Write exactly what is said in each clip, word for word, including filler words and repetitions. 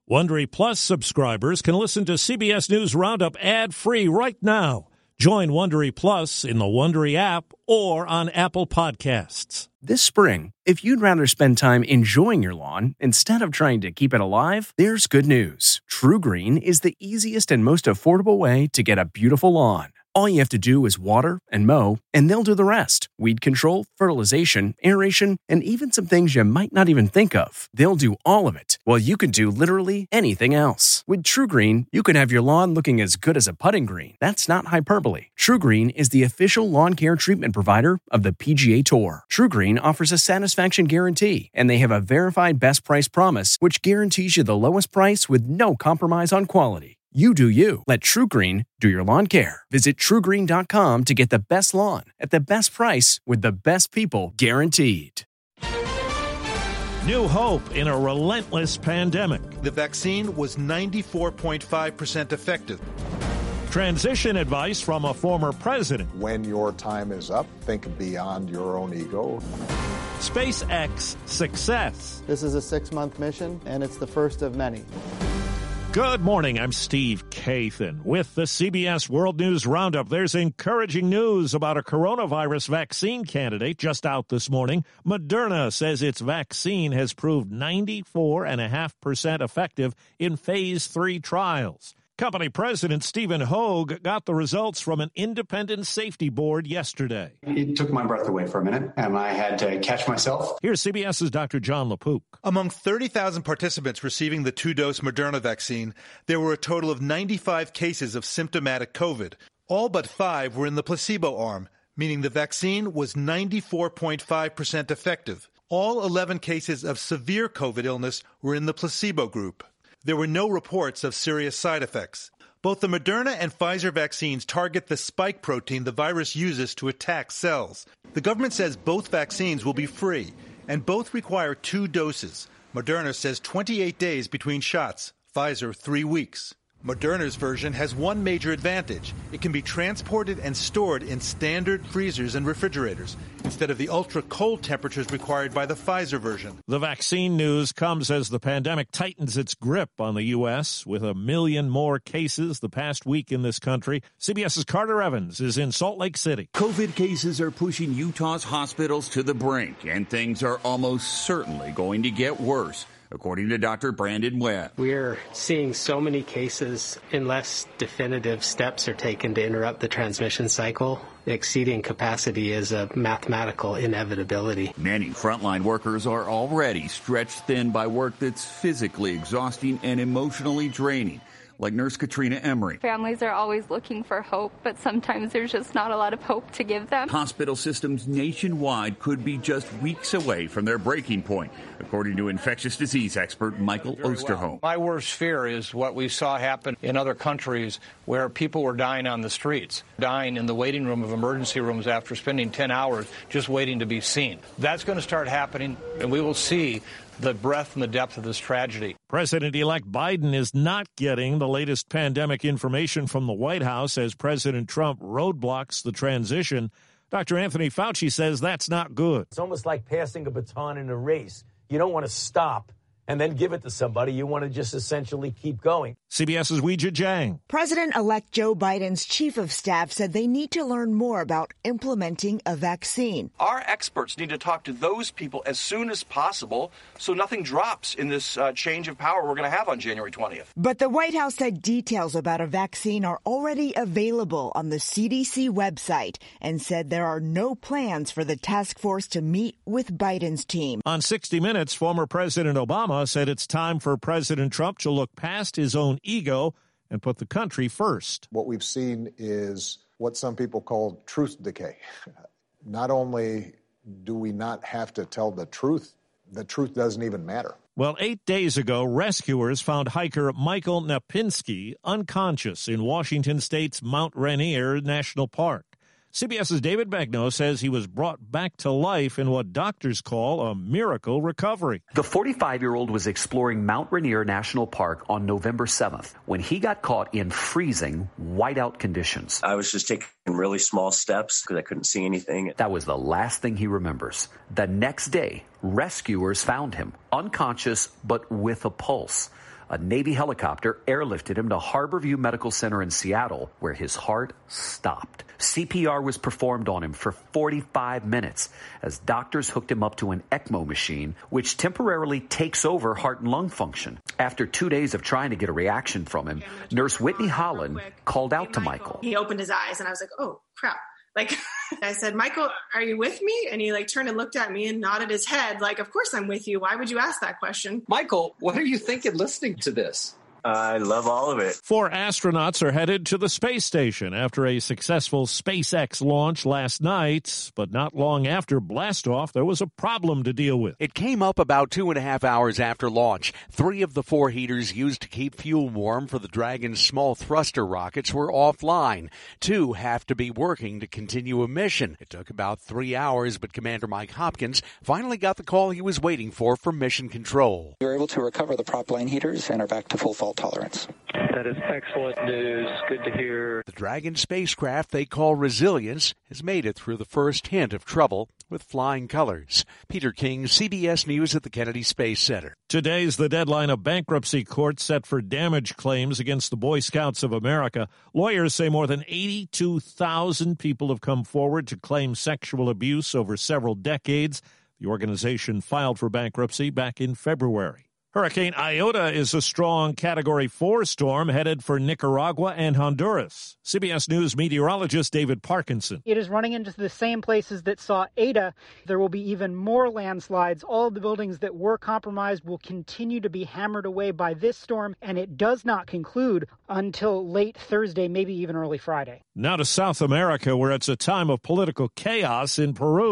Wondery Plus subscribers can listen to C B S News Roundup ad-free right now. Join Wondery Plus in the Wondery app or on Apple Podcasts. This spring, if you'd rather spend time enjoying your lawn instead of trying to keep it alive, there's good news. True Green is the easiest and most affordable way to get a beautiful lawn. All you have to do is water and mow, and they'll do the rest. Weed control, fertilization, aeration, and even some things you might not even think of. They'll do all of it, while you can do literally anything else. With True Green, you can have your lawn looking as good as a putting green. That's not hyperbole. True Green is the official lawn care treatment provider of the P G A Tour. True Green offers a satisfaction guarantee, and they have a verified best price promise, which guarantees you the lowest price with no compromise on quality. You do you. Let True Green do your lawn care. Visit true green dot com to get the best lawn at the best price with the best people guaranteed. New hope in a relentless pandemic. The vaccine was ninety-four point five percent effective. Transition advice from a former president. When your time is up, think beyond your own ego. SpaceX success. This is a six-month mission, and it's the first of many. Good morning, I'm Steve Kathan. With the C B S World News Roundup, there's encouraging news about a coronavirus vaccine candidate just out this morning. Moderna says its vaccine has proved ninety-four point five percent effective in phase three trials. Company President Stephen Hoge got the results from an independent safety board yesterday. It took my breath away for a minute, and I had to catch myself. Here's CBS's Doctor John LaPook. Among thirty thousand participants receiving the two-dose Moderna vaccine, there were a total of ninety-five cases of symptomatic COVID. All but five were in the placebo arm, meaning the vaccine was ninety-four point five percent effective. All eleven cases of severe COVID illness were in the placebo group. There were no reports of serious side effects. Both the Moderna and Pfizer vaccines target the spike protein the virus uses to attack cells. The government says both vaccines will be free, and both require two doses. Moderna says twenty-eight days between shots, Pfizer three weeks. Moderna's version has one major advantage. It can be transported and stored in standard freezers and refrigerators, instead of the ultra-cold temperatures required by the Pfizer version. The vaccine news comes as the pandemic tightens its grip on the U S, with a million more cases the past week in this country. CBS's Carter Evans is in Salt Lake City. COVID cases are pushing Utah's hospitals to the brink, and things are almost certainly going to get worse, according to Doctor Brandon Webb. We're seeing so many cases unless definitive steps are taken to interrupt the transmission cycle. Exceeding capacity is a mathematical inevitability. Many frontline workers are already stretched thin by work that's physically exhausting and emotionally draining, like Nurse Katrina Emery. Families are always looking for hope, but sometimes there's just not a lot of hope to give them. Hospital systems nationwide could be just weeks away from their breaking point, according to infectious disease expert Michael Very Osterholm. Well. My worst fear is what we saw happen in other countries where people were dying on the streets, dying in the waiting room of emergency rooms after spending ten hours just waiting to be seen. That's going to start happening, and we will see the breadth and the depth of this tragedy. President-elect Biden is not getting the latest pandemic information from the White House as President Trump roadblocks the transition. Doctor Anthony Fauci says that's not good. It's almost like passing a baton in a race. You don't want to stop and then give it to somebody. You want to just essentially keep going. CBS's Weijia Jiang. President-elect Joe Biden's chief of staff said they need to learn more about implementing a vaccine. Our experts need to talk to those people as soon as possible so nothing drops in this uh, change of power we're going to have on January twentieth. But the White House said details about a vaccine are already available on the C D C website and said there are no plans for the task force to meet with Biden's team. On sixty minutes, former President Obama said it's time for President Trump to look past his own ego and put the country first. What we've seen is what some people call truth decay. Not only do we not have to tell the truth, the truth doesn't even matter. Well, eight days ago, rescuers found hiker Michael Napinski unconscious in Washington State's Mount Rainier National Park. CBS's David Begnaud says he was brought back to life in what doctors call a miracle recovery. The forty-five-year-old was exploring Mount Rainier National Park on November seventh when he got caught in freezing, whiteout conditions. I was just taking really small steps because I couldn't see anything. That was the last thing he remembers. The next day, rescuers found him unconscious but with a pulse. A Navy helicopter airlifted him to Harborview Medical Center in Seattle, where his heart stopped. C P R was performed on him for forty-five minutes as doctors hooked him up to an ECMO machine, which temporarily takes over heart and lung function. After two days of trying to get a reaction from him, Nurse Whitney Holland called out to Michael. He opened his eyes, and I was like, oh, crap. Like, I said, Michael, are you with me? And he like turned and looked at me and nodded his head. Like, of course I'm with you. Why would you ask that question? Michael, what are you thinking listening to this? I love all of it. Four astronauts are headed to the space station after a successful SpaceX launch last night. But not long after blastoff, there was a problem to deal with. It came up about two and a half hours after launch. Three of the four heaters used to keep fuel warm for the Dragon's small thruster rockets were offline. Two have to be working to continue a mission. It took about three hours, but Commander Mike Hopkins finally got the call he was waiting for from Mission Control. We were able to recover the prop line heaters and are back to full fault tolerance. That is excellent news. Good to hear. The Dragon spacecraft they call Resilience has made it through the first hint of trouble with flying colors. Peter King, C B S News at the Kennedy Space Center. Today's the deadline of bankruptcy court set for damage claims against the Boy Scouts of America. Lawyers say more than eighty-two thousand people have come forward to claim sexual abuse over several decades. The organization filed for bankruptcy back in February. Hurricane Iota is a strong Category four storm headed for Nicaragua and Honduras. C B S News meteorologist David Parkinson. It is running into the same places that saw Eta. There will be even more landslides. All of the buildings that were compromised will continue to be hammered away by this storm, and it does not conclude until late Thursday, maybe even early Friday. Now to South America, where it's a time of political chaos in Peru.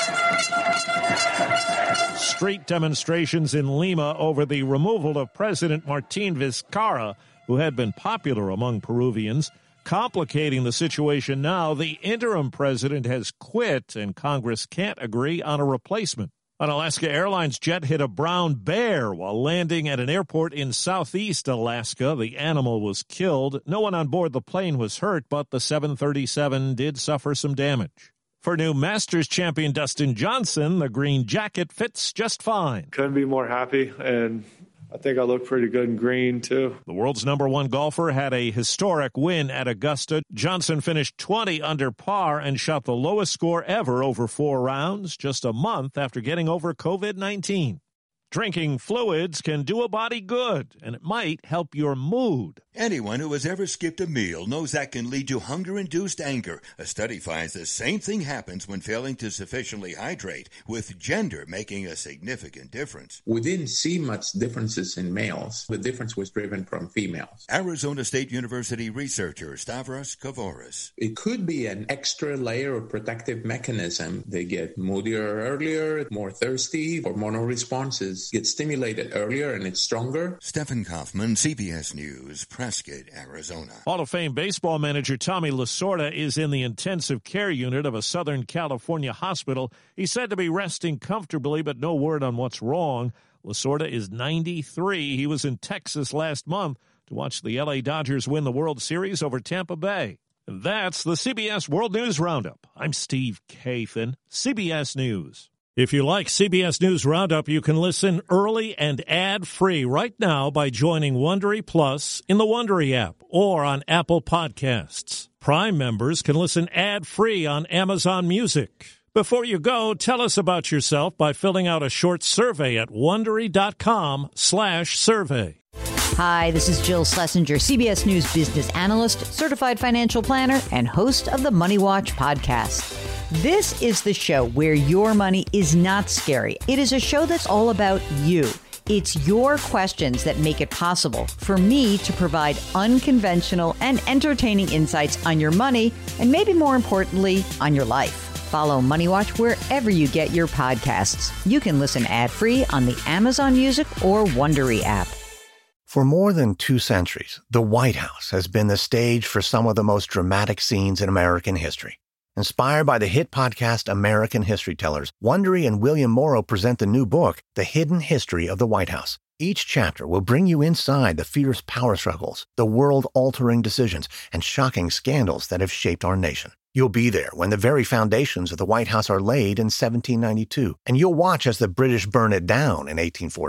Street demonstrations in Lima over the removal of President Martín Vizcarra, who had been popular among Peruvians. Complicating the situation now, the interim president has quit and Congress can't agree on a replacement. An Alaska Airlines jet hit a brown bear while landing at an airport in southeast Alaska. The animal was killed. No one on board the plane was hurt, but the seven thirty-seven did suffer some damage. For new Masters champion Dustin Johnson, the green jacket fits just fine. Couldn't be more happy, and I think I look pretty good in green, too. The world's number one golfer had a historic win at Augusta. Johnson finished twenty under par and shot the lowest score ever over four rounds just a month after getting over covid nineteen. Drinking fluids can do a body good, and it might help your mood. Anyone who has ever skipped a meal knows that can lead to hunger-induced anger. A study finds the same thing happens when failing to sufficiently hydrate, with gender making a significant difference. We didn't see much differences in males. The difference was driven from females. Arizona State University researcher Stavros Kavoris. It could be an extra layer of protective mechanism. They get moodier earlier, more thirsty, hormonal responses get stimulated earlier, and it's stronger. Stephen Kaufman, C B S News, Prescott, Arizona. Hall of Fame baseball manager Tommy Lasorda is in the intensive care unit of a Southern California hospital. He's said to be resting comfortably, but no word on what's wrong. Lasorda is ninety-three. He was in Texas last month to watch the L A Dodgers win the World Series over Tampa Bay. And that's the C B S World News Roundup. I'm Steve Kathan, C B S News. If you like C B S News Roundup, you can listen early and ad-free right now by joining Wondery Plus in the Wondery app or on Apple Podcasts. Prime members can listen ad-free on Amazon Music. Before you go, tell us about yourself by filling out a short survey at Wondery.com slash survey. Hi, this is Jill Schlesinger, C B S News business analyst, certified financial planner, and host of the Money Watch podcast. This is the show where your money is not scary. It is a show that's all about you. It's your questions that make it possible for me to provide unconventional and entertaining insights on your money, and maybe more importantly, on your life. Follow Money Watch wherever you get your podcasts. You can listen ad-free on the Amazon Music or Wondery app. For more than two centuries, the White House has been the stage for some of the most dramatic scenes in American history. Inspired by the hit podcast American History Tellers, Wondery and William Morrow present the new book, The Hidden History of the White House. Each chapter will bring you inside the fierce power struggles, the world-altering decisions, and shocking scandals that have shaped our nation. You'll be there when the very foundations of the White House are laid in seventeen ninety-two, and you'll watch as the British burn it down in eighteen fourteen.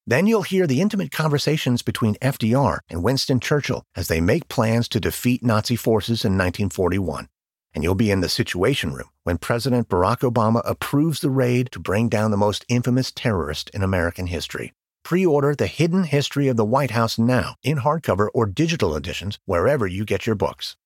Then you'll hear the intimate conversations between F D R and Winston Churchill as they make plans to defeat Nazi forces in nineteen forty-one. And you'll be in the Situation Room when President Barack Obama approves the raid to bring down the most infamous terrorist in American history. Pre-order The Hidden History of the White House now in hardcover or digital editions wherever you get your books.